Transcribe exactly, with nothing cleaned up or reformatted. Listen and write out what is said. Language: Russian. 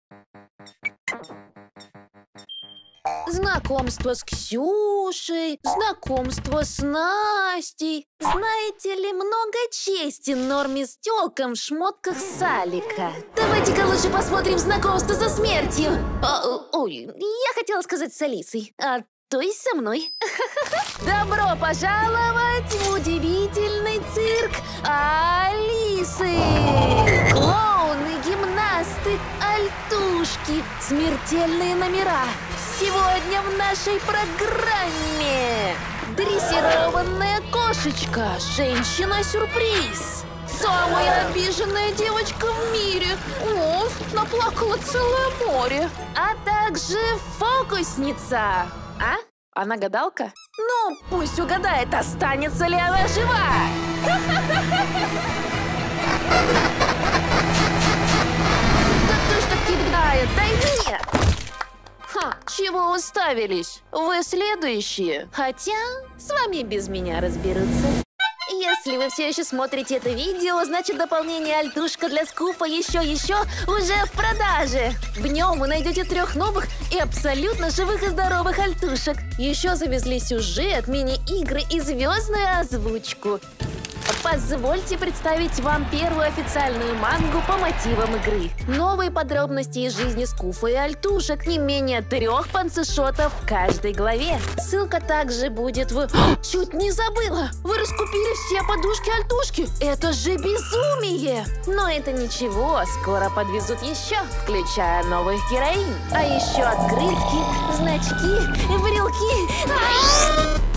Знакомство с Ксюшей, знакомство с Настей. Знаете ли, много чести норме с тёлкам в шмотках Салика. Давайте-ка лучше посмотрим знакомство со смертью. О, ой, я хотела сказать с Алисой, а то есть со мной. Добро пожаловать в удивительный цирк Алисы! Клоуны, гимнасты, альтушки, смертельные номера. Сегодня в нашей программе дрессированная кошечка, женщина-сюрприз. Самая обиженная девочка в мире. О, наплакала целое море. А также фокусница. А? Она гадалка? Ну, пусть угадает, останется ли она жива. Да ты ж так кидает, дай мне. Ха, чего уставились? Вы следующие. Хотя с вами без меня разберутся. Если вы все еще смотрите это видео, значит дополнение «Альтушка» для Скуфа еще-еще уже в продаже. В нем вы найдете трех новых и абсолютно живых и здоровых альтушек. Еще завезли сюжет, мини-игры и звездную озвучку. Позвольте представить вам первую официальную мангу по мотивам игры. Новые подробности из жизни Скуфа и альтушек. Не менее трех панцешотов в каждой главе. Ссылка также будет в... Чуть не забыла! Вы раскупили все подушки-альтушки! Это же безумие! Но это ничего, скоро подвезут еще, включая новых героинь. А еще открытки, значки, брелки. А-а-а!